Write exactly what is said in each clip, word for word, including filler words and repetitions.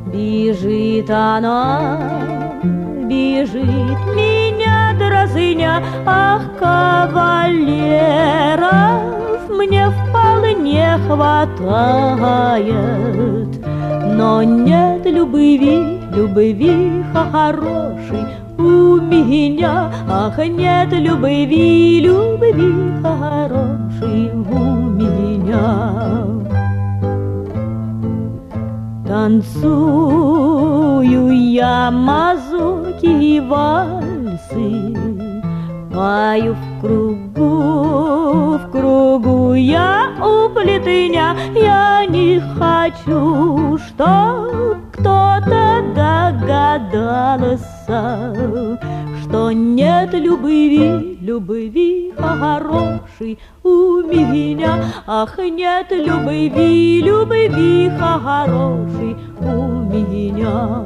Бежит она, бежит меня дразня, ах, кавалеров мне вполне хватает, но нет любви, любви хорошей у меня, ах, нет любви, любви хорошей у меня. Танцую я мазурки и вальсы, пою в кругу, в кругу я у плетня. Я не хочу, чтоб кто-то догадался, что нет любви, любви хорошей у меня. Ах, нет любви, любви хорошей у меня.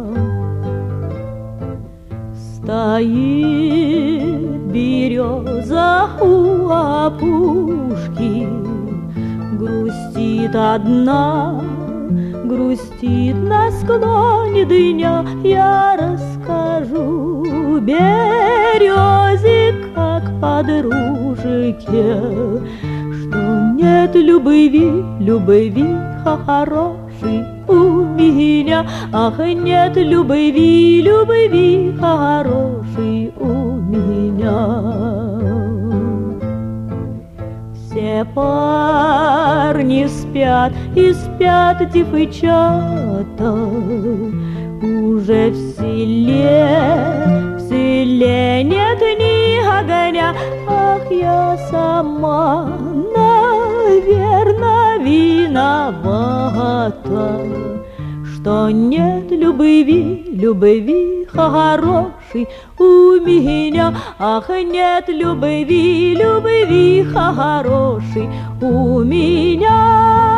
Стоит береза у опушки, грустит одна, грустит на склоне дня. Я расскажу березе, как подружке, что нет любви, любви хорошей у меня. Ах, нет любви, любви хорошей у меня. Все парни спят и спят девчата, уже в селе, в селе нет ни огня. Ах, я сама, наверно, виновата, что нет любви, любви хорошей у меня. Ах, нет любви, любви хорошей у меня.